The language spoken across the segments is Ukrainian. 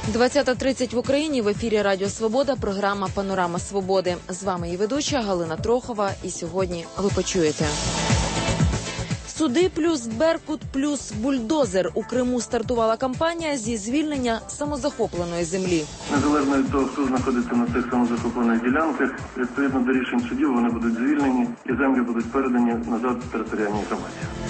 20:30 в Україні. В ефірі Радіо Свобода, програма «Панорама Свободи». З вами її ведуча Галина Трохова. І сьогодні ви почуєте. Суди плюс Беркут плюс бульдозер. У Криму стартувала кампанія зі звільнення самозахопленої землі. Незалежно від того, хто знаходиться на цих самозахоплених ділянках, відповідно до рішень судів вони будуть звільнені і землі будуть передані назад територіальній громаді.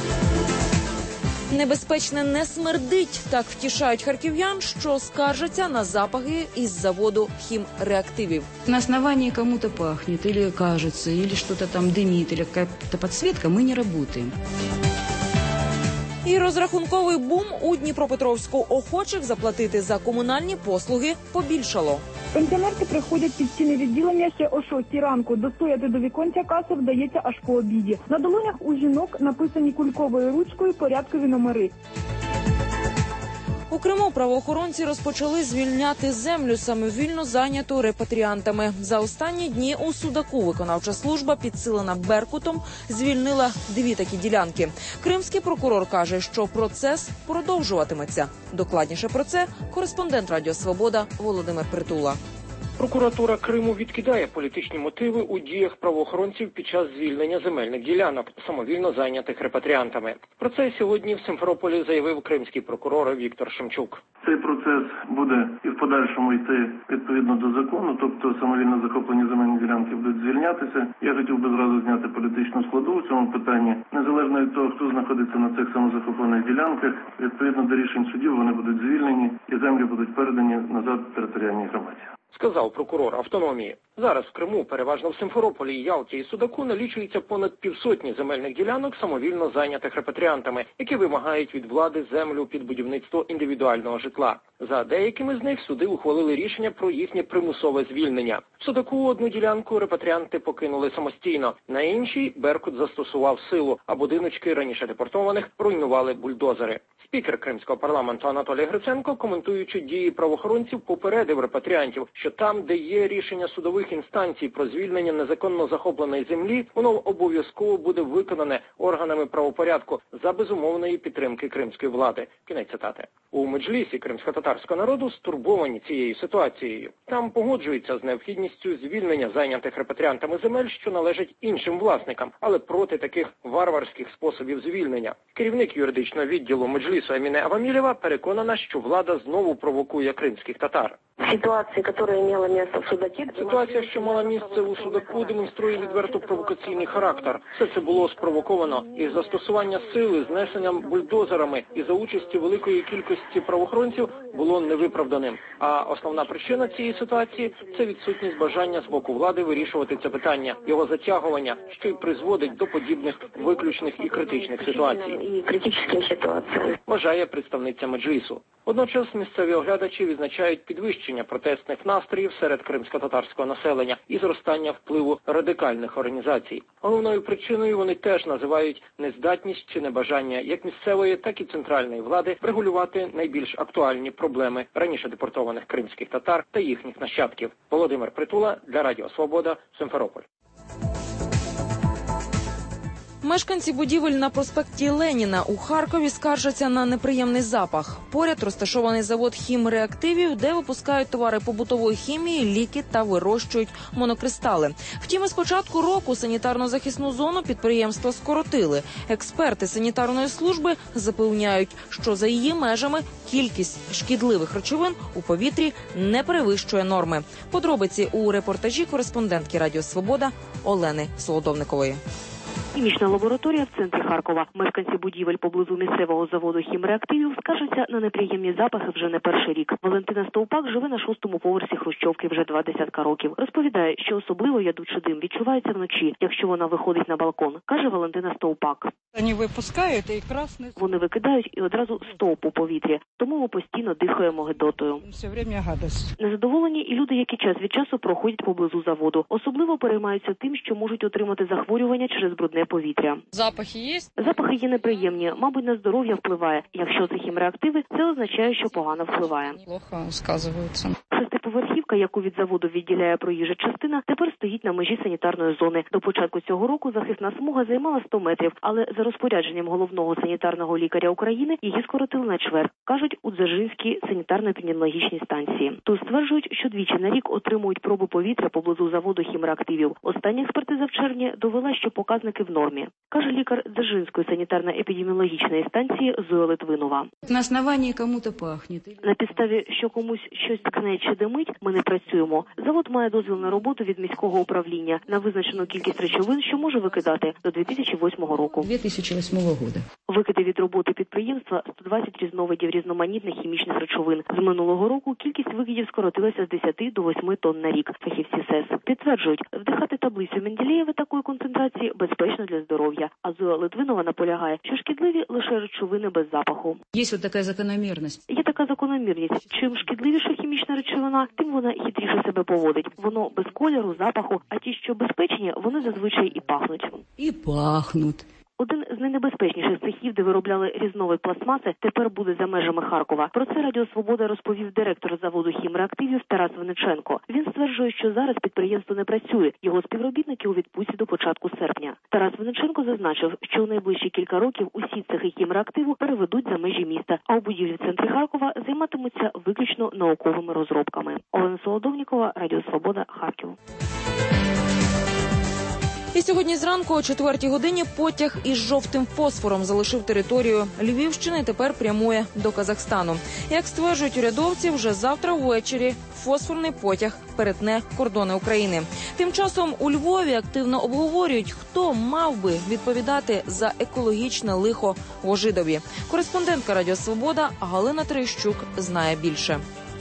Небезпечне не смердить, так втішають харків'ян, що скаржаться на запахи із заводу хімреактивів. На основании кому-то пахнет, или кажется, или что-то там дымит, или какая-то подсветка, мы не работаем. І розрахунковий бум у Дніпропетровську. Охочих заплатити за комунальні послуги побільшало. Пенсіонерки приходять під стіни відділення ще о 6 ранку. Достояти до віконця каси вдається аж по обіді. На долонях у жінок написані кульковою ручкою порядкові номери. У Криму правоохоронці розпочали звільняти землю, самовільно зайняту репатріантами. За останні дні у Судаку виконавча служба, підсилена Беркутом, звільнила 2 такі ділянки. Кримський прокурор каже, що процес продовжуватиметься. Докладніше про це кореспондент Радіо Свобода Володимир Притула. Прокуратура Криму відкидає політичні мотиви у діях правоохоронців під час звільнення земельних ділянок, самовільно зайнятих репатріантами. Про це сьогодні в Симферополі заявив кримський прокурор Віктор Шемчук. Цей процес буде і в подальшому йти відповідно до закону, тобто самовільно захоплені земельні ділянки будуть звільнятися. Я хотів би зразу зняти політичну складу у цьому питанні. Незалежно від того, хто знаходиться на цих самозахоплених ділянках, відповідно до рішень судів вони будуть звільнені і землі будуть передані назад територіальній громаді. Сказав прокурор автономії. Зараз в Криму, переважно в Симферополі, Ялті і Судаку, налічується понад 500 земельних ділянок, самовільно зайнятих репатріантами, які вимагають від влади землю під будівництво індивідуального житла. За деякими з них суди ухвалили рішення про їхнє примусове звільнення. В Судаку одну ділянку репатріанти покинули самостійно, на іншій Беркут застосував силу, а будиночки раніше депортованих руйнували бульдозери. Спікер Кримського парламенту Анатолій Гриценко, коментуючи дії правоохоронців, попередив репатріантів, що там, де є рішення судових інстанцій про звільнення незаконно захопленої землі, воно обов'язково буде виконане органами правопорядку за безумовної підтримки кримської влади. Кінець цитати. У Меджлісі кримсько-татарського народу стурбовані цією ситуацією. Там погоджуються з необхідністю звільнення зайнятих репатріантами земель, що належать іншим власникам, але проти таких варварських способів звільнення. Керівник юридичного відділу Меджлісу Аміне Авамілєва переконана, що влада знову провокує кримських татар. Ситуація, що мала місце у Судаку, демонструє відверто провокаційний характер. Все це було спровоковано із застосування сили, знесенням бульдозерами і за участі великої кількості правоохоронців було невиправданим. А основна причина цієї ситуації – це відсутність бажання з боку влади вирішувати це питання, його затягування, що й призводить до подібних виключних і критичних ситуацій. Вважає представниця Меджлісу. Водночас місцеві оглядачі відзначають підвищення протестних настроїв серед кримсько-татарського населення і зростання впливу радикальних організацій. Головною причиною вони теж називають нездатність чи небажання як місцевої, так і центральної влади регулювати найбільш актуальні проблеми раніше депортованих кримських татар та їхніх нащадків. Володимир Притула для Радіо Свобода, Симферополь. Мешканці будівель на проспекті Леніна у Харкові скаржаться на неприємний запах. Поряд розташований завод хімреактивів, де випускають товари побутової хімії, ліки та вирощують монокристали. Втім, із початку року санітарно-захисну зону підприємства скоротили. Експерти санітарної служби запевняють, що за її межами кількість шкідливих речовин у повітрі не перевищує норми. Подробиці у репортажі кореспондентки Радіо Свобода Олени Солодовникової. Хімічна лабораторія в центрі Харкова. Мешканці будівель поблизу місцевого заводу хімреактивів скаржаться на неприємні запахи вже не перший рік. Валентина Стовпак живе на 6-му поверсі хрущовки вже 20 років. Розповідає, що особливо ядучий дим відчувається вночі, якщо вона виходить на балкон, каже Валентина Стовпак. Вони викидають і одразу стовп у повітрі, тому ми постійно дихаємо гидотою. Незадоволені і люди, які час від часу проходять поблизу заводу. Особливо переймаються тим, що можуть отримати захворювання через брудне повітря. Запахи є? Запахи є неприємні, мабуть, на здоров'я впливає. Якщо це хімреактиви, це означає, що погано впливає. Плохо сказуються. автівка, яку від заводу відділяє проїжджа частина, тепер стоїть на межі санітарної зони. До початку цього року захисна смуга займала 100 метрів, але за розпорядженням головного санітарного лікаря України її скоротили на чверть, кажуть у Дзержинській санітарно-епідеміологічній станції. Тут стверджують, що двічі на рік отримують пробу повітря поблизу заводу хімреактивів. Остання експертиза в червні довела, що показники в нормі, каже лікар Дзержинської санітарно-епідеміологічної станції Зоя Литвинова. На основании кому-то пахнет. На підставі, що комусь щось ткне чи димить, ми не працюємо. Завод має дозвіл на роботу від міського управління на визначену кількість речовин, що може викидати до 2008 року. 2008 года. Викиди від роботи підприємства 120 різновидів різноманітних хімічних речовин. З минулого року кількість викидів скоротилася з 10 до 8 тонн на рік. Фахівці СЕС підтверджують, вдихати таблицю Менделєєва такої концентрації безпечно для здоров'я. А Зоя Литвинова наполягає, що шкідливі лише речовини без запаху. Є ось така закономірність. Є така закономірність. Чим шкідливіша хімічна речовина, тим вона хитріше себе поводить. Воно без кольору, запаху, а ті, що безпечні, вони зазвичай і пахнуть. І пахнуть. Один з найнебезпечніших цехів, де виробляли різновид пластмаси, тепер буде за межами Харкова. Про це Радіо Свобода розповів директор заводу хімреактивів Тарас Винниченко. Він стверджує, що зараз підприємство не працює. Його співробітники у відпустці до початку серпня. Тарас Винниченко зазначив, що у найближчі кілька років усі цехи хімреактиву переведуть за межі міста, а у будівлі в центрі Харкова займатимуться виключно науковими розробками. Олена Солодовнікова, Радіо Свобода, Харків. І сьогодні зранку о 4 годині потяг із жовтим фосфором залишив територію Львівщини і тепер прямує до Казахстану. Як стверджують урядовці, вже завтра ввечері фосфорний потяг перетне кордони України. Тим часом у Львові активно обговорюють, хто мав би відповідати за екологічне лихо в Ожидові. Кореспондентка Радіо Свобода Галина Терещук знає більше.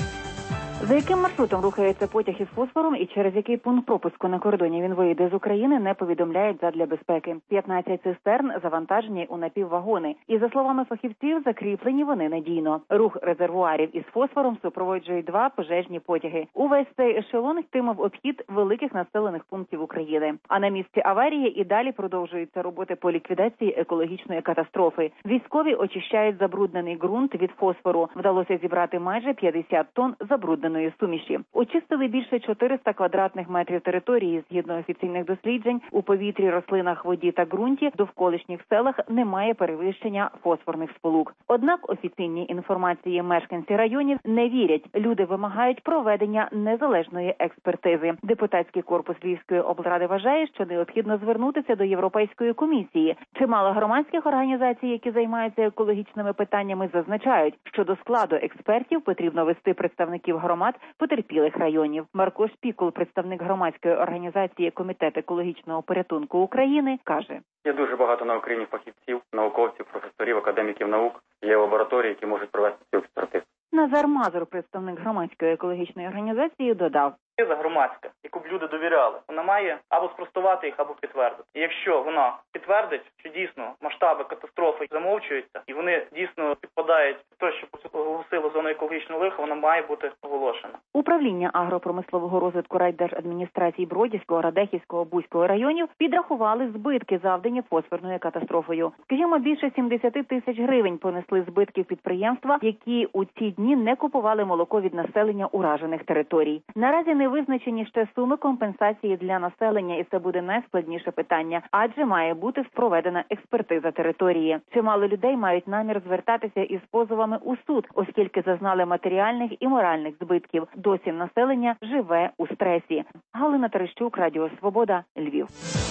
За яким маршрутом рухається потяг із фосфором і через який пункт пропуску на кордоні він вийде з України, не повідомляють задля безпеки. 15 цистерн завантажені у напіввагони. І, за словами фахівців, закріплені вони надійно. Рух резервуарів із фосфором супроводжують 2 пожежні потяги. Увесь цей ешелон йтиме в обхід великих населених пунктів України. А на місці аварії і далі продовжуються роботи по ліквідації екологічної катастрофи. Військові очищають забруднений ґрунт від фосфору. Вдалося зібрати майже 50 тонн забрудненої суміші. Очистили більше 400 квадратних метрів території. Згідно офіційних досліджень, у повітрі, рослинах, воді та ґрунті в довколишніх селах немає перевищення фосфорних сполук. Однак офіційній інформації мешканці районів не вірять. Люди вимагають проведення незалежної експертизи. Депутатський корпус Львівської облради вважає, що необхідно звернутися до Європейської комісії. Чимало громадських організацій, які займаються екологічними питаннями, зазначають, що до складу експертів потрібно вести представників громад потерпілих районів. Марко Шпікул, представник громадської організації Комітет екологічного порятунку України, каже: Є дуже багато на Україні фахівців, науковців, професорів, академіків наук. Є лабораторії, які можуть провести цю експертизу. Назар Мазур, представник громадської екологічної організації, додав: Експертиза громадська, яку б люди довіряли, вона має або спростувати їх, або підтвердити. І якщо вона підтвердить, що дійсно масштаби катастрофи замовчуються, і вони дійсно підпадають в те, що оголосило зону екологічного лиха, вона має бути оголошена. Управління агропромислового розвитку райдержадміністрацій Бродівського, Радехівського, Бузького районів підрахували збитки, завдані фосфорною катастрофою. Скажімо, більше 70 тисяч гривень понесли збитків підприємства, які у ці дні не купували молоко від населення уражених територій. Наразі не визначені ще суми компенсації для населення, і це буде найскладніше питання, адже має бути проведена експертиза території. Чимало людей мають намір звертатися із позовами у суд, оскільки зазнали матеріальних і моральних збитків. Досі населення живе у стресі. Галина Терещук, Радіо Свобода, Львів.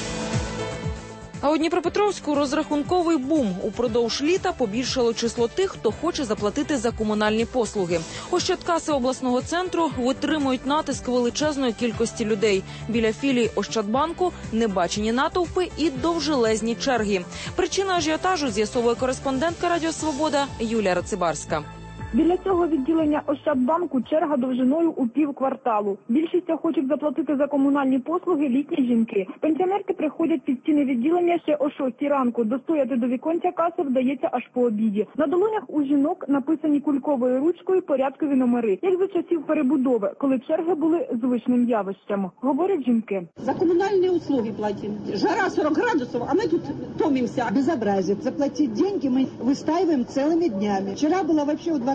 А у Дніпропетровську розрахунковий бум. Упродовж літа побільшало число тих, хто хоче заплатити за комунальні послуги. Ощадкаси обласного центру витримують натиск величезної кількості людей. Біля філій Ощадбанку небачені натовпи і довжелезні черги. Причина ажіотажу з'ясовує кореспондентка Радіо Свобода Юлія Рацибарська. Біля цього відділення Ощадбанку черга довжиною у півкварталу. Більшість хочуть заплатити за комунальні послуги літні жінки. Пенсіонерки приходять під стіни відділення ще о 6 ранку. Достояти до віконця каси вдається аж по обіді. На долонях у жінок написані кульковою ручкою порядкові номери, як за часів перебудови, коли черги були звичним явищем. Говорять жінки. За комунальні услуги платимо. Жара 40 градусів, а ми тут томимося. Безобразие. Заплатить деньги мы выстаиваем целыми днями. Вчера было вообще в 2 раза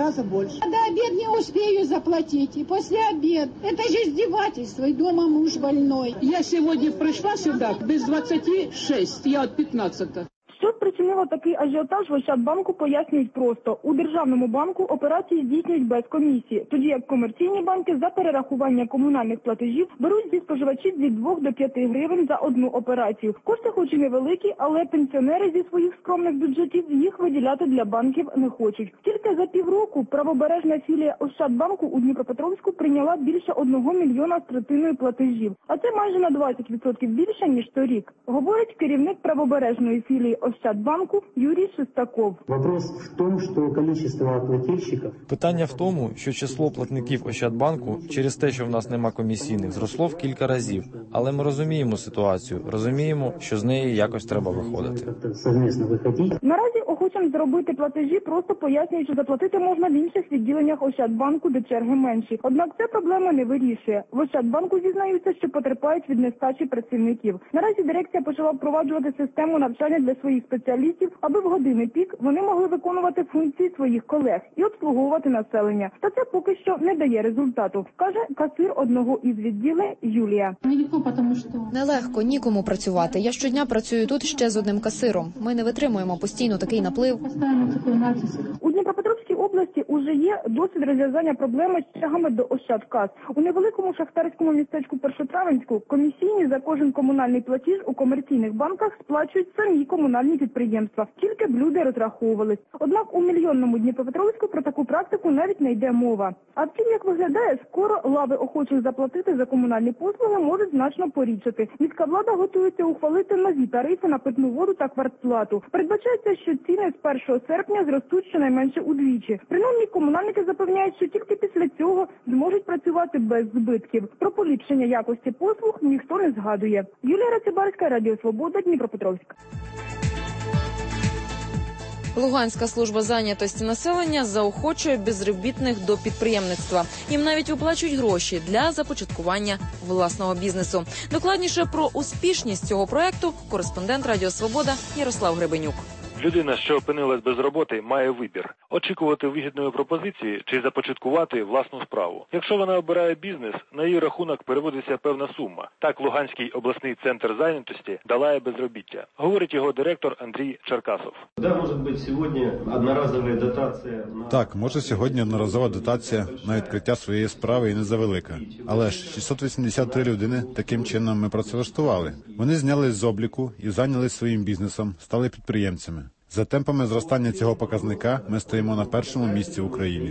раза больше. До обед не успею заплатить, и после обеда. Это же издевательство, и дома муж больной. Я сегодня пришла сюда без 26, я от 15. Що спричинило такий ажіотаж в Ощадбанку, пояснюють просто. У Державному банку операції здійснюють без комісії, тоді як комерційні банки за перерахування комунальних платежів беруть зі споживачів від 2 до 5 гривень за одну операцію. Кошти хоч і невеликі, але пенсіонери зі своїх скромних бюджетів їх виділяти для банків не хочуть. Тільки за півроку правобережна філія Ощадбанку у Дніпропетровську прийняла більше 1 мільйона з третиною платежів. А це майже на 20% більше, ніж торік, говорить керівник правобережної філії Ощадбанку Юрій Шестаков. Вопрос в тому, що кількість плательщиків... Питання в тому, що число платників Ощадбанку через те, що в нас нема комісійних, зросло в кілька разів. Але ми розуміємо ситуацію, розуміємо, що з неї якось треба виходити. Наразі охочим зробити платежі просто пояснюють, що заплатити можна в інших відділеннях Ощадбанку, де черги менші. Однак це проблема не вирішує. В Ощадбанку зізнаються, що потерпають від нестачі працівників. Наразі дирекція почала впроваджувати систему навчання для своїх спеціалістів, аби в години пік вони могли виконувати функції своїх колег і обслуговувати населення. Та це поки що не дає результату, каже касир одного із відділень Юлія. Нелегко, нікому працювати. Я щодня працюю тут ще з одним касиром. Ми не витримуємо постійно такий наплив. У Дніпропетровській області уже є досвід розв'язання проблеми з чергами до Ощадкас. У невеликому шахтарському містечку Першотравенську комісійні за кожен комунальний платіж у комерційних банках сплачують самі комунальні підприємства, тільки б люди розраховувались. Однак у мільйонному Дніпропетровську про таку практику навіть не йде мова. А втім, як виглядає, скоро лави охочих заплатити за комунальні послуги можуть значно порідшати. Міська влада готується ухвалити нові тарифи на питну воду та квартплату. Передбачається, що ціни з 1 серпня зростуть щонайменше удвічі. Принаймні, комунальники запевняють, що тільки після цього зможуть працювати без збитків. Про поліпшення якості послуг ніхто не згадує. Юлія Рацибарська, Радіо Свобода, Дніпропетровськ. Луганська служба зайнятості населення заохочує безробітних до підприємництва. Їм навіть виплачують гроші для започаткування власного бізнесу. Докладніше про успішність цього проекту кореспондент Радіо Свобода Ярослав Гребенюк. Людина, що опинилась без роботи, має вибір – очікувати вигідної пропозиції чи започаткувати власну справу. Якщо вона обирає бізнес, на її рахунок переводиться певна сума. Так Луганський обласний центр зайнятості долає безробіття, говорить його директор Андрій Черкасов. Так, може сьогодні одноразова дотація на відкриття своєї справи і не завелика. Але ж 683 людини таким чином ми працевлаштували. Вони знялись з обліку і зайнялись своїм бізнесом, стали підприємцями. За темпами зростання цього показника ми стоїмо на першому місці в Україні.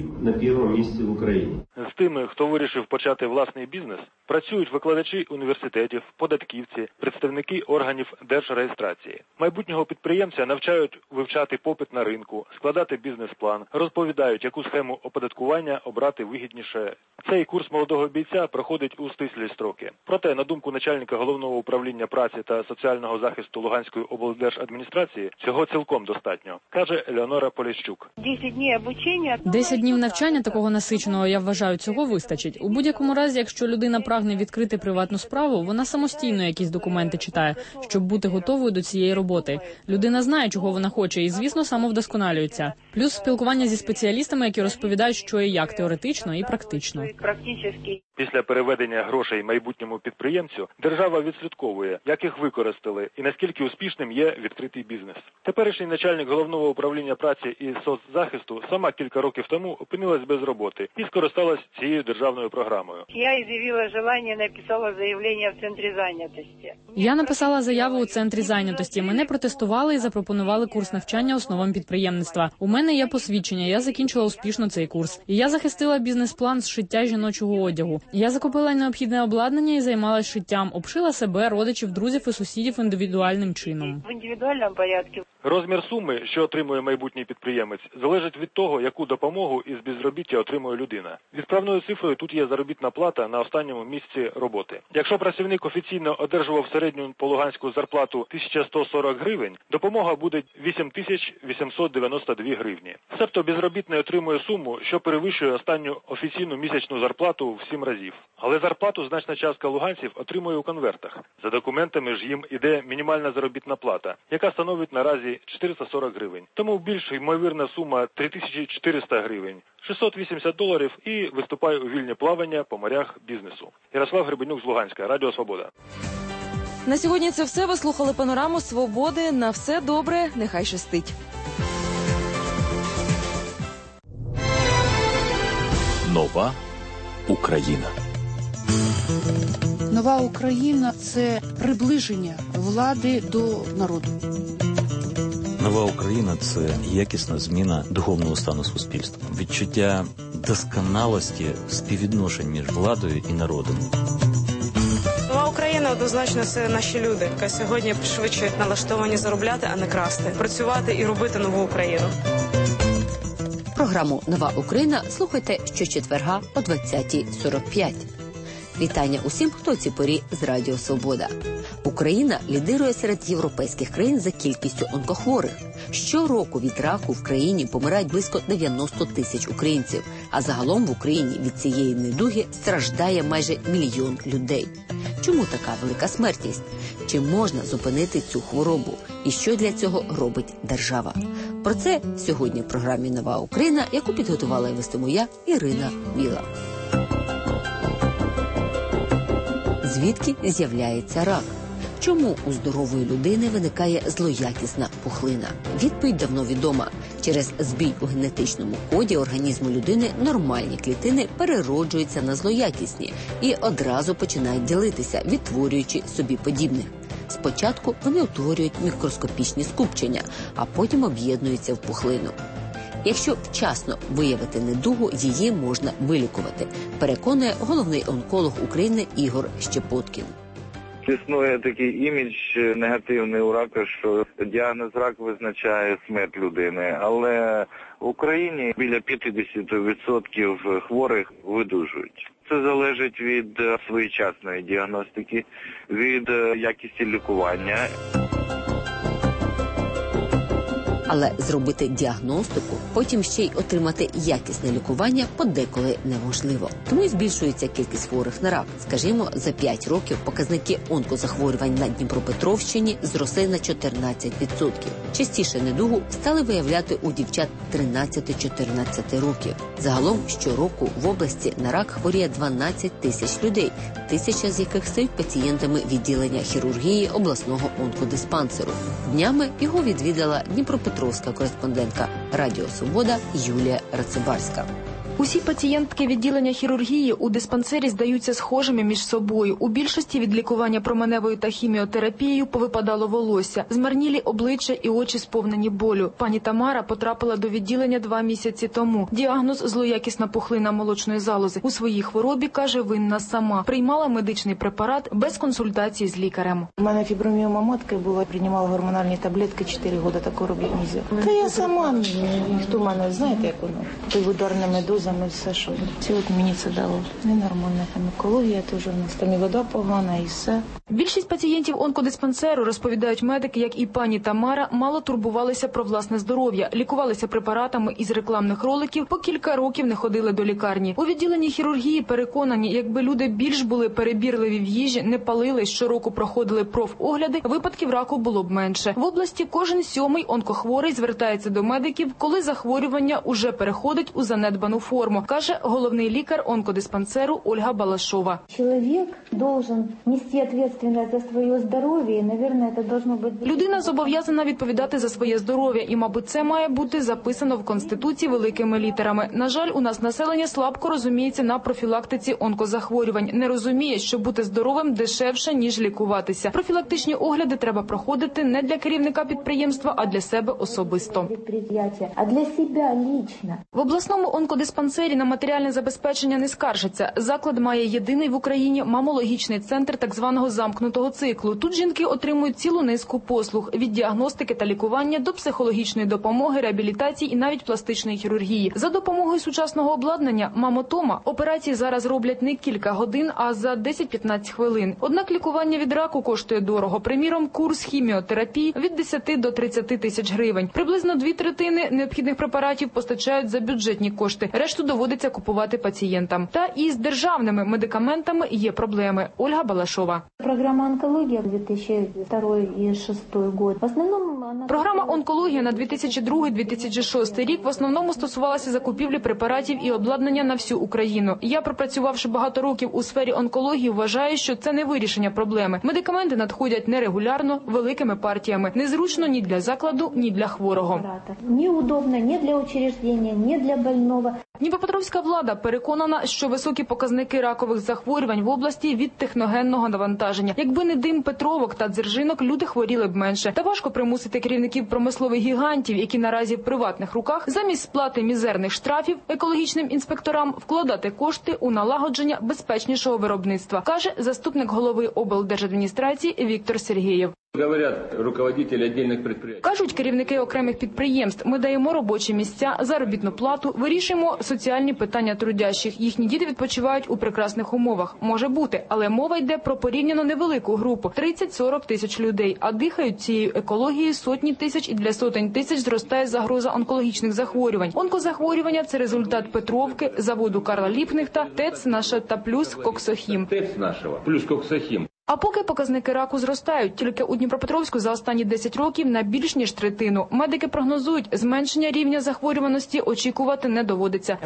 З тими, хто вирішив почати власний бізнес, працюють викладачі університетів, податківці, представники органів держреєстрації. Майбутнього підприємця навчають вивчати попит на ринку, складати бізнес-план, розповідають, яку схему оподаткування обрати вигідніше. Цей курс молодого бійця проходить у стислі строки. Проте, на думку начальника Головного управління праці та соціального захисту Луганської облдержадміністрації, цього цілком достатньо, каже Елеонора Поліщук. 10 днів навчання такого насиченого, я вважаю, цього вистачить. У будь-якому разі, якщо людина прагне відкрити приватну справу, вона самостійно якісь документи читає, щоб бути готовою до цієї роботи. Людина знає, чого вона хоче і, звісно, самовдосконалюється. Плюс спілкування зі спеціалістами, які розповідають, що і як теоретично і практично. Після переведення грошей майбутньому підприємцю держава відслідковує, як їх використали і наскільки успішним є відкритий бізнес. Теперішній начальник Головного управління праці і соцзахисту сама кілька років тому опинилась без роботи і скористалась цією державною програмою. Я написала заяву у центрі зайнятості. Мене протестували і запропонували курс навчання основам підприємництва. У мене є посвідчення, я закінчила успішно цей курс. І я захистила бізнес-план з шиття жіночого одягу. Я закупила необхідне обладнання і займалась шиттям, обшила себе, родичів, друзів і сусідів індивідуальним чином. В індивідуальному порядку. Розмір суми, що отримує майбутній підприємець, залежить від того, яку допомогу із безробіття отримує людина. Відправною цифрою тут є заробітна плата на останньому місці роботи. Якщо працівник офіційно одержував середню по Луганську зарплату 1140 гривень, допомога буде 8892 гривні. Себто безробітний отримує суму, що перевищує останню офіційну місячну зарплату в 7 разів. разів. Але зарплату значна частка луганців отримує у конвертах. За документами ж їм іде мінімальна заробітна плата, яка становить наразі 440 гривень. Тому більш ймовірна сума 3400 гривень, $680 і виступає у вільне плавання по морях бізнесу. Ярослав Гребенюк з Луганська, Радіо Свобода. На сьогодні це все. Ви слухали панораму Свободи. На все добре, нехай щастить. Нова Україна. Нова Україна – це приближення влади до народу. Нова Україна – це якісна зміна духовного стану суспільства. Відчуття досконалості співвідношень між владою і народом. Нова Україна однозначно це наші люди, які сьогодні швидше налаштовані заробляти, а не красти. Працювати і робити нову Україну. Програму «Нова Україна» слухайте щочетверга о 20:45. Вітання усім, хто у цій порі з Радіо Свобода. Україна лідирує серед європейських країн за кількістю онкохворих. Щороку від раку в країні помирають близько 90 тисяч українців, а загалом в Україні від цієї недуги страждає майже 1 мільйон людей. Чому така велика смертність? Чи можна зупинити цю хворобу? І що для цього робить держава? Про це сьогодні в програмі «Нова Україна», яку підготувала і вестиму я, Ірина Біла. Звідки з'являється рак? Чому у здорової людини виникає злоякісна пухлина? Відповідь давно відома. Через збій у генетичному коді організму людини нормальні клітини перероджуються на злоякісні і одразу починають ділитися, відтворюючи собі подібних. Спочатку вони утворюють мікроскопічні скупчення, а потім об'єднуються в пухлину. Якщо вчасно виявити недугу, її можна вилікувати, переконує головний онколог України Ігор Щепоткін. Існує такий імідж негативний у рака, що діагноз рак визначає смерть людини, але в Україні біля 50% хворих видужують. Це залежить від своєчасної діагностики, від якості лікування. Але зробити діагностику, потім ще й отримати якісне лікування подеколи неможливо. Тому і збільшується кількість хворих на рак. Скажімо, за 5 років показники онкозахворювань на Дніпропетровщині зросли на 14%. Частіше недугу стали виявляти у дівчат 13-14 років. Загалом щороку в області на рак хворіє 12 тисяч людей, 1000 з яких стають пацієнтами відділення хірургії обласного онкодиспансеру. Днями його відвідала Дніпропетровська кореспондентка Радіо Свобода Юлія Рацибарська. Усі пацієнтки відділення хірургії у диспансері здаються схожими між собою. У більшості від лікування променевою та хіміотерапією повипадало волосся, змарнілі обличчя і очі сповнені болю. Пані Тамара потрапила до відділення 2 місяці тому. Діагноз – злоякісна пухлина молочної залози. У своїй хворобі, каже, винна сама. Приймала медичний препарат без консультації з лікарем. У мене фіброміома матки була, приймала гормональні таблетки 4 роки, такого робити не можна. Та я сама, ніхто мене, знаєте, як воно, ударними дозами. Все, що сьогодні мені це дало. Ненормальна там екологія, теж у нас там і вода погана, і все. Більшість пацієнтів онкодиспансеру, розповідають медики, як і пані Тамара, мало турбувалися про власне здоров'я, лікувалися препаратами із рекламних роликів, по кілька років не ходили до лікарні. У відділенні хірургії переконані, якби люди більш були перебірливі в їжі, не палили, щороку проходили профогляди, випадків раку було б менше. В області кожен 7-й онкохворий звертається до медиків, коли захворювання уже переходить у занедбану форму, каже головний лікар онкодиспансеру Ольга Балашова. Чоловік должен нести відповідальність за своє здоров'я, і, мабуть, це должно бути... Людина зобов'язана відповідати за своє здоров'я, і, мабуть, це має бути записано в Конституції великими літерами. На жаль, у нас населення слабко розуміється на профілактиці онкозахворювань. Не розуміє, що бути здоровим дешевше, ніж лікуватися. Профілактичні огляди треба проходити не для керівника підприємства, а для себе особисто. А для себе лично. В обласному онкодиспансері на матеріальне забезпечення не скаржаться. Заклад має єдиний в Україні мамологічний центр так званого замкнутого циклу. Тут жінки отримують цілу низку послуг – від діагностики та лікування до психологічної допомоги, реабілітації і навіть пластичної хірургії. За допомогою сучасного обладнання «Мамотома» операції зараз роблять не кілька годин, а за 10-15 хвилин. Однак лікування від раку коштує дорого. Приміром, курс хіміотерапії від 10 до 30 тисяч гривень. Приблизно 2/3 необхідних препаратів постачають за бюджетні кошти. Решту решту доводиться купувати пацієнтам. Та і з державними медикаментами є проблеми. Ольга Балашова. Програма онкологія 2002 і 2006 год. В основному програма онкологія на 2002-2006 рік в основному стосувалася закупівлі препаратів і обладнання на всю Україну. Я, пропрацювавши багато років у сфері онкології, вважаю, що це не вирішення проблеми. Медикаменти надходять нерегулярно, великими партіями. Незручно ні для закладу, ні для хворого. Неудобно ні для учреждення, ні для больного. Дніпропетровська влада переконана, що високі показники ракових захворювань в області від техногенного навантаження. Якби не дим Петровок та Дзержинок, люди хворіли б менше. Та важко примусити керівників промислових гігантів, які наразі в приватних руках, замість сплати мізерних штрафів екологічним інспекторам вкладати кошти у налагодження безпечнішого виробництва, каже заступник голови облдержадміністрації Віктор Сергєєв. Кажуть керівники окремих підприємств, ми даємо робочі місця, заробітну плату, вирішуємо соціальні питання трудящих. Їхні діти відпочивають у прекрасних умовах. Може бути, але мова йде про порівняно невелику групу – 30-40 тисяч людей, а дихають цією екологією сотні тисяч, і для сотень тисяч зростає загроза онкологічних захворювань. Онкозахворювання – це результат Петровки, заводу Карла Ліпкнехта, ТЕЦ наша та плюс Коксохім. А поки показники раку зростають, тільки у Дніпропетровську за останні 10 років на більш ніж третину. Медики прогнозують, зменшення рівня захворюваності очікувати не доводиться.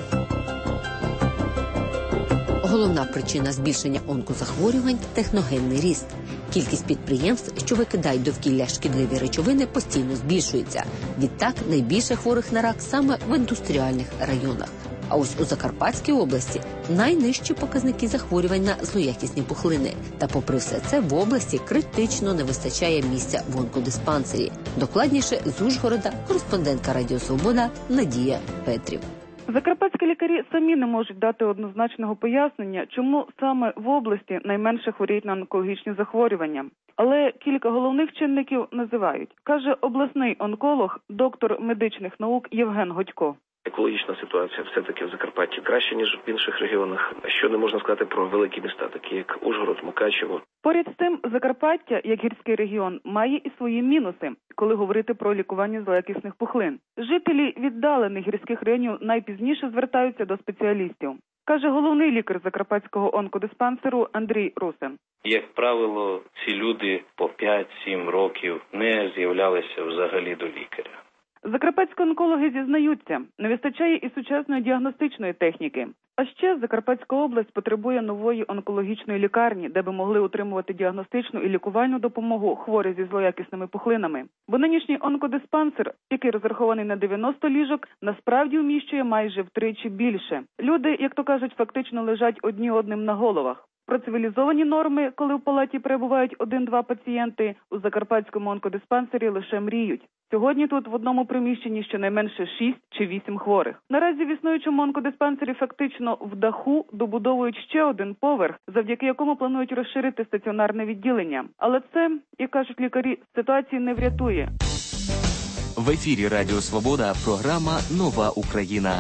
Головна причина збільшення онкозахворювань – техногенний ріст. Кількість підприємств, що викидають довкілля шкідливі речовини, постійно збільшується. Відтак, найбільше хворих на рак саме в індустріальних районах. А ось у Закарпатській області найнижчі показники захворювань на злоякісні пухлини. Та попри все це в області критично не вистачає місця в онкодиспансері. Докладніше з Ужгорода кореспондентка Радіо Свобода Надія Петрів. Закарпатські лікарі самі не можуть дати однозначного пояснення, чому саме в області найменше хворіють на онкологічні захворювання. Але кілька головних чинників називають, каже обласний онколог, доктор медичних наук Євген Годько. Екологічна ситуація все-таки в Закарпатті краще, ніж в інших регіонах, що не можна сказати про великі міста, такі як Ужгород, Мукачево. Поряд з тим, Закарпаття, як гірський регіон, має і свої мінуси, коли говорити про лікування злоякісних пухлин. Жителі віддалених гірських районів найпізніше звертаються до спеціалістів, каже головний лікар Закарпатського онкодиспансеру Андрій Русин. Як правило, ці люди по 5-7 років не з'являлися взагалі до лікаря. Закарпатські онкологи зізнаються, не вистачає і сучасної діагностичної техніки. А ще Закарпатська область потребує нової онкологічної лікарні, де би могли отримувати діагностичну і лікувальну допомогу хворі зі злоякісними пухлинами. Бо нинішній онкодиспансер, який розрахований на 90 ліжок, насправді вміщує майже втричі більше. Люди, як то кажуть, фактично лежать одні одним на головах. Про цивілізовані норми, коли в палаті перебувають 1-2 пацієнти, у Закарпатському онкодиспансері лише мріють. Сьогодні тут в одному приміщенні щонайменше 6 чи 8 хворих. Наразі в існуючому онкодиспансері фактично в даху добудовують ще один поверх, завдяки якому планують розширити стаціонарне відділення. Але це, як кажуть лікарі, ситуації не врятує. В ефірі Радіо Свобода програма «Нова Україна».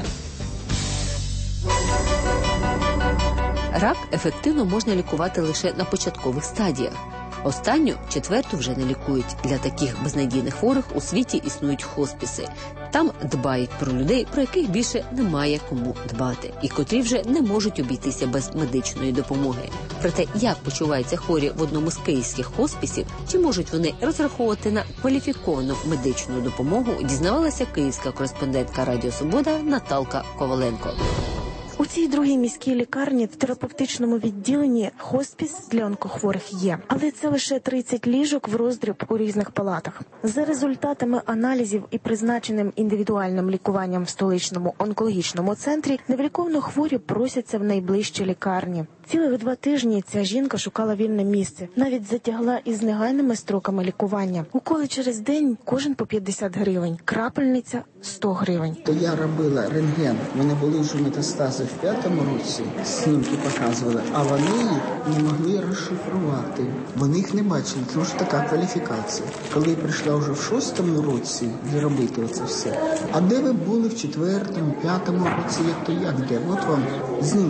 Рак ефективно можна лікувати лише на початкових стадіях. Останню, четверту, вже не лікують. Для таких безнадійних хворих у світі існують хоспіси. Там дбають про людей, про яких більше немає кому дбати, і котрі вже не можуть обійтися без медичної допомоги. Про те, як почуваються хворі в одному з київських хоспісів, чи можуть вони розраховувати на кваліфіковану медичну допомогу, дізнавалася київська кореспондентка Радіо Свобода Наталка Коваленко. У цій другій міській лікарні в терапевтичному відділенні хоспіс для онкохворих є. Але це лише 30 ліжок в роздріб у різних палатах. За результатами аналізів і призначеним індивідуальним лікуванням в столичному онкологічному центрі невиліковно хворі просяться в найближчі лікарні. Цілих 2 тижні ця жінка шукала вільне місце. Навіть затягла із негайними строками лікування. Уколи через день, кожен по 50 гривень. Крапельниця – 100 гривень. То я робила рентген. У мене були вже метастази в 5-му році. Снімки показували. А вони їх не могли розшифрувати. Вони їх не бачили. Тому що така кваліфікація. Коли я прийшла вже в 6-му році зробити оце все. А де ви були в 4-му, 5-му році? Як то як? Де? От вам знімочка.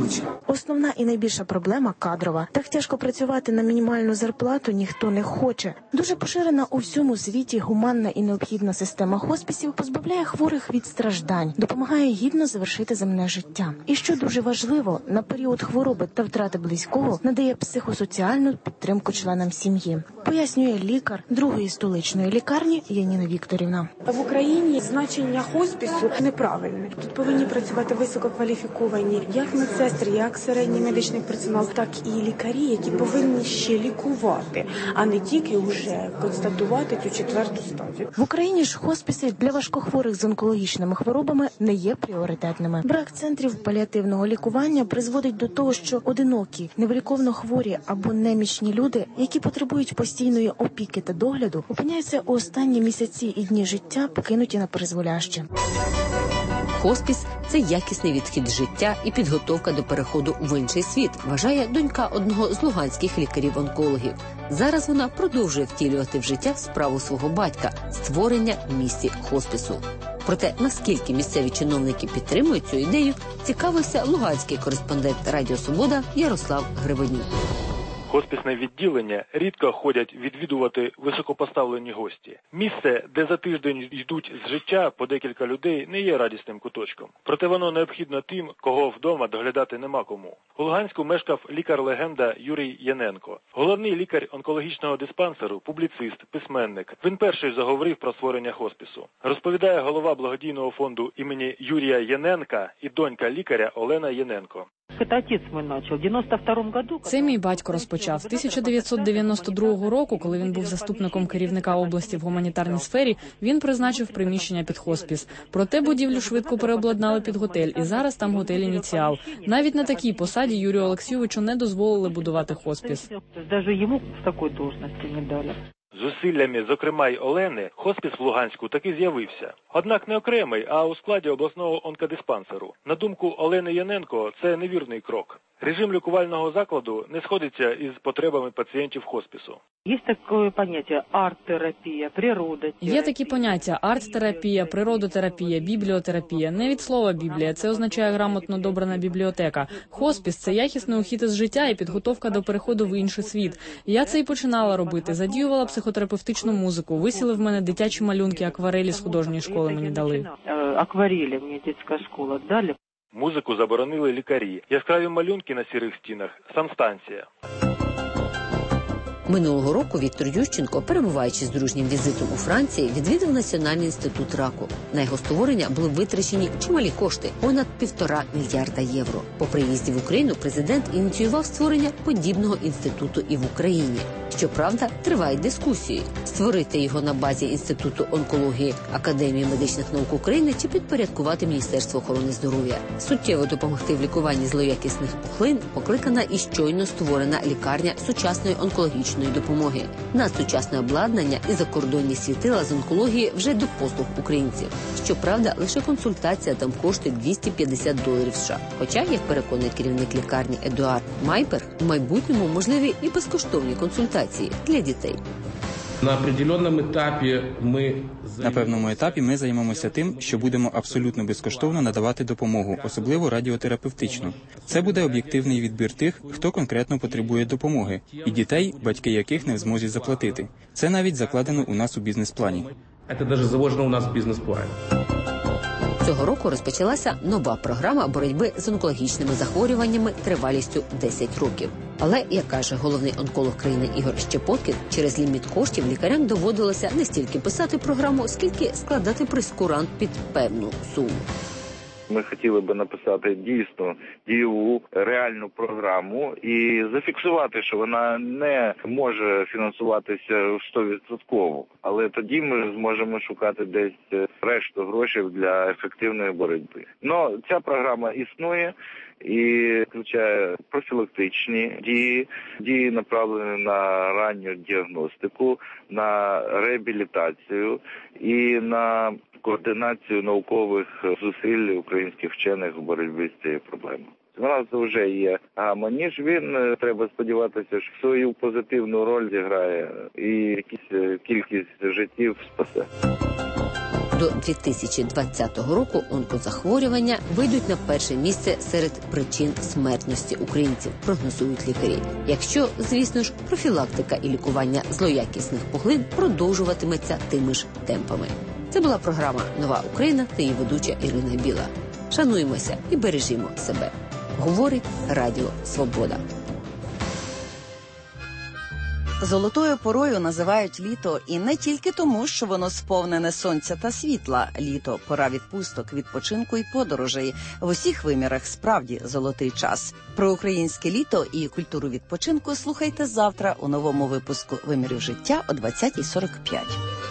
Основна і найбільша проблема – кадрова. Так тяжко працювати на мінімальну зарплату ніхто не хоче. Дуже поширена у всьому світі гуманна і необхідна система хоспісів позбавляє хворих від страждань, допомагає гідно завершити земне життя. І що дуже важливо, на період хвороби та втрати близького надає психосоціальну підтримку членам сім'ї. Пояснює лікар 2-ї столичної лікарні Яніна Вікторівна. В Україні значення хоспісу неправильне. Тут повинні працювати висококваліфіковані як медсестри, як середній медичний персонал, так і лікарі, які повинні ще лікувати, а не тільки вже констатувати цю 4-ту стадію. В Україні ж хоспіси для важкохворих з онкологічними хворобами не є пріоритетними. Брак центрів паліативного лікування призводить до того, що одинокі, невиліковно хворі або немічні люди, які потребують постійної опіки та догляду, опиняються у останні місяці і дні життя покинуті на призволяще. Хоспіс – це якісний відхід з життя і підготовка до переходу в інший світ, вважає донька одного з луганських лікарів-онкологів. Зараз вона продовжує втілювати в життя справу свого батька – створення в місті хоспісу. Проте, наскільки місцеві чиновники підтримують цю ідею, цікавився луганський кореспондент Радіо Свобода Ярослав Гребенюк. Хоспісне відділення рідко ходять відвідувати високопоставлені гості. Місце, де за тиждень йдуть з життя по декілька людей, не є радісним куточком. Проте воно необхідно тим, кого вдома доглядати нема кому. У Луганську мешкав лікар-легенда Юрій Яненко. Головний лікар онкологічного диспансеру, публіцист, письменник. Він перший заговорив про створення хоспісу. Розповідає голова благодійного фонду імені Юрія Яненка і донька лікаря Олена Яненко. Це мій батько розпочав. 1992 року, коли він був заступником керівника області в гуманітарній сфері, він призначив приміщення під хоспіс. Проте будівлю швидко переобладнали під готель, і зараз там готель «Ініціал». Навіть на такій посаді Юрію Олексійовичу не дозволили будувати хоспіс. Навіть йому в такій должності не дали. Зусиллями, зокрема й Олени, хоспіс в Луганську таки з'явився. Однак не окремий, а у складі обласного онкодиспансеру. На думку Олени Яненко, це невірний крок. Режим лікувального закладу не сходиться із потребами пацієнтів хоспісу. Є таке поняття арт-терапія, природотерапія. Є такі поняття арт-терапія, природотерапія, бібліотерапія. Не від слова біблія, це означає грамотно добрана бібліотека. Хоспіс – це якісний ухід із життя і підготовка до переходу в інший світ. Я це і починала робити, задіювала психотерапевтичну музику, висіли в мене дитячі малюнки, акварелі з художньої школи мені дали. Акварелі мені дитяча школа дали. Музику заборонили лікарі. Яскраві малюнки на сірих стінах – санстанція. Минулого року Віктор Ющенко, перебуваючи з дружнім візитом у Франції, відвідав Національний інститут раку. На його створення були витрачені чималі кошти – понад 1,5 мільярда євро. По приїзді в Україну президент ініціював створення подібного інституту і в Україні. Щоправда, тривають дискусії – створити його на базі Інституту онкології Академії медичних наук України чи підпорядкувати Міністерство охорони здоров'я. Суттєво допомогти в лікуванні злоякісних пухлин покликана і щойно створена лікарня сучасної онкологічної допомоги. Надсучасне обладнання і закордонні світила з онкології вже до послуг українців. Щоправда, лише консультація там коштує $250 США. Хоча, як переконує керівник лікарні Едуард Майпер, в майбутньому можливі і безкоштовні консультації для дітей. На певному етапі ми займемося тим, що будемо абсолютно безкоштовно надавати допомогу, особливо радіотерапевтичну. Це буде об'єктивний відбір тих, хто конкретно потребує допомоги, і дітей, батьки яких не в змозі заплатити. Це навіть закладено у нас у бізнес-плані. Цього року розпочалася нова програма боротьби з онкологічними захворюваннями тривалістю 10 років. Але, як каже головний онколог країни Ігор Щепоткін, через ліміт коштів лікарям доводилося не стільки писати програму, скільки складати прескурант під певну суму. Ми хотіли би написати дійсно дієву, реальну програму і зафіксувати, що вона не може фінансуватися 100%. Але тоді ми зможемо шукати десь решту грошей для ефективної боротьби. Но ця програма існує і включає профілактичні дії направлені на ранню діагностику, на реабілітацію і на координацію наукових зусиль українських вчених в боротьбі з цією проблемою. У нас вже є гамма-ніж, він, треба сподіватися, що свою позитивну роль зіграє і якісь кількість життів спасе. До 2020 року онкозахворювання вийдуть на перше місце серед причин смертності українців, прогнозують лікарі. Якщо, звісно ж, профілактика і лікування злоякісних пухлин продовжуватиметься тими ж темпами. Це була програма «Нова Україна» та її ведуча Ірина Біла. Шануємося і бережімо себе. Говорить Радіо Свобода. Золотою порою називають літо і не тільки тому, що воно сповнене сонця та світла. Літо – пора відпусток, відпочинку і подорожей. В усіх вимірах справді золотий час. Про українське літо і культуру відпочинку слухайте завтра у новому випуску «Вимірів життя» о 20:45.